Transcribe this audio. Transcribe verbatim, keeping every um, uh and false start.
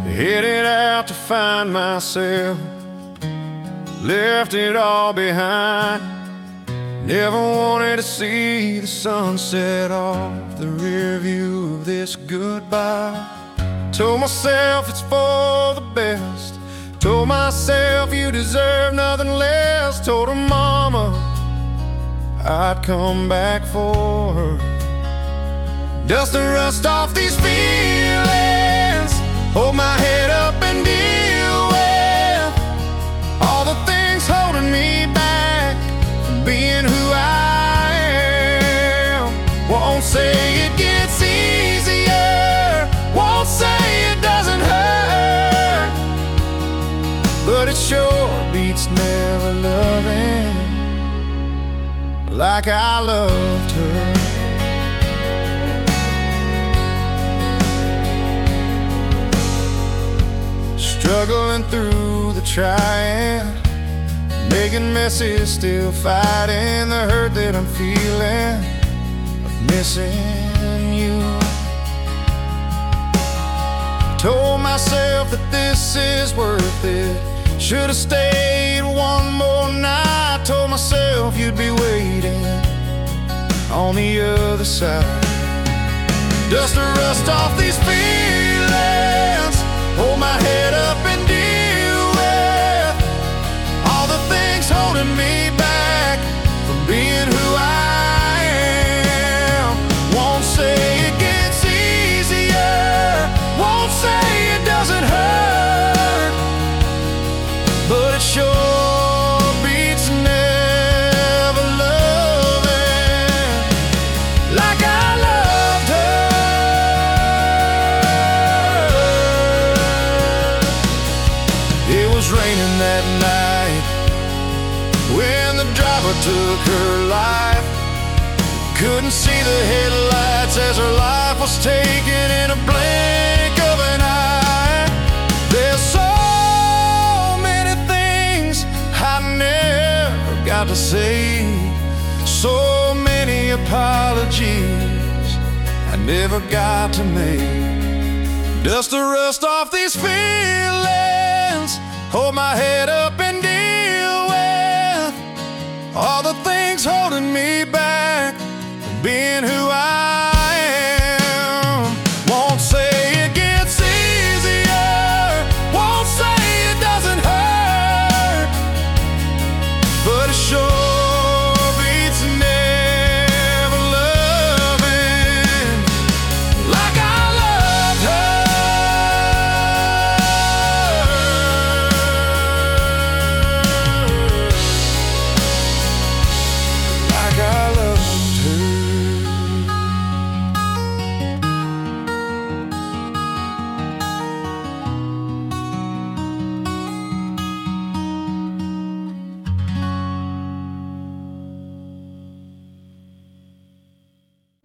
Headed out to find myself, left it all behind. Never wanted to see the sunset off the rear view of this goodbye. Told myself it's for the best. Told myself you deserve nothing less. Told her mama I'd come back for her. Dust the rust off these feelings, hold my head up and deal with all the things holding me back from being who I am. Won't say it gets easier, won't say it doesn't hurt, but it sure beats never loving like I loved her. Struggling through the trying, making messes, still fighting the hurt that I'm feeling of missing you. Told myself that this is worth it, should've stayed one more night. Told myself you'd be waiting on the other side. Dust the rust off these feelings, hold my head up and deal with all the things holding me back from being who I am. Won't say it gets easier, won't say it doesn't hurt, but it sure beats never loving like I loved her. It was raining that night when the driver took her life. Couldn't see the headlights as her life was taken in a blink of an eye. There's so many things I never got to say, so many apologies I never got to make. Dust the rust off these feelings, hold my head up